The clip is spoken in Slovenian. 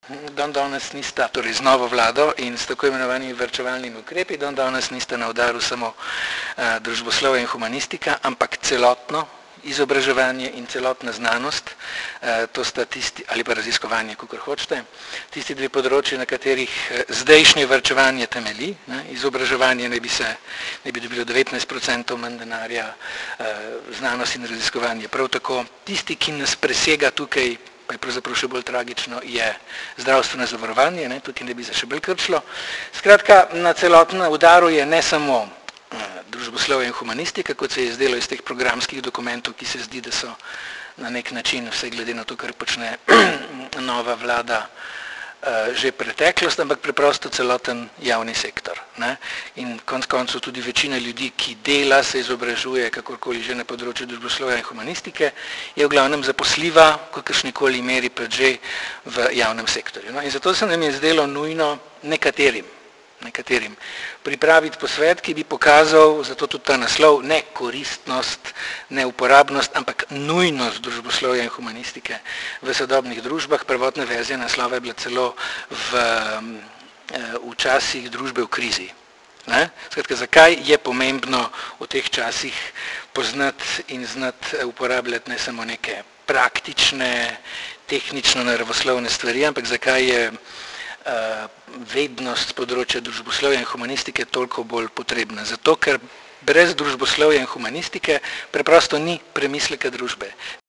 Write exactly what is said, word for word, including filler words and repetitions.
Dan danes nista, torej z novo vlado in s tako imenovanimi varčevalnimi ukrepi, dan danes nista na udaru samo uh, družboslovje in humanistika, ampak celotno izobraževanje in celotna znanost, uh, to sta tisti, ali pa raziskovanje, kakor hočete, tisti dve področji, na katerih uh, zdajšnje varčevanje temelji. Ne, izobraževanje ne bi se, ne bi dobilo devetnajst procentov manj denarja, uh, znanost in raziskovanje. Prav tako tisti, ki nas presega tukaj, pa je pravzaprav še bolj tragično, je zdravstveno zavarovanje, ne, tukaj ne bi se še bolj krčilo. Skratka, na celotnem udaru je ne samo uh, družboslovje in humanistika, kot se je zdelo iz teh programskih dokumentov, ki se zdi, da so na nek način, vse glede na to, kar počne nova vlada, uh, že preteklost, ampak preprosto celoten javni sektor. Ne. In konec koncev tudi večina ljudi, ki dela, se izobražuje, kakorkoli že na področju družboslovja in humanistike, je v glavnem zaposljiva, v kakršnikoli meri pa že v javnem sektorju. No, in zato se nam je zdelo nujno nekaterim, nekaterim pripraviti posvet, ki bi pokazal, zato tudi ta naslov, ne koristnost, ne uporabnost, ampak nujnost družboslovja in humanistike v sodobnih družbah. Prvotna verzija naslova je bila celo v v časih družbe v krizi. Ne? Skratka, zakaj je pomembno v teh časih poznati in znati uporabljati ne samo neke praktične, tehnično naravoslovne stvari, ampak zakaj je uh, vednost z področja družboslovja in humanistike toliko bolj potrebna. Zato, ker brez družboslovja in humanistike preprosto ni premisleka družbe.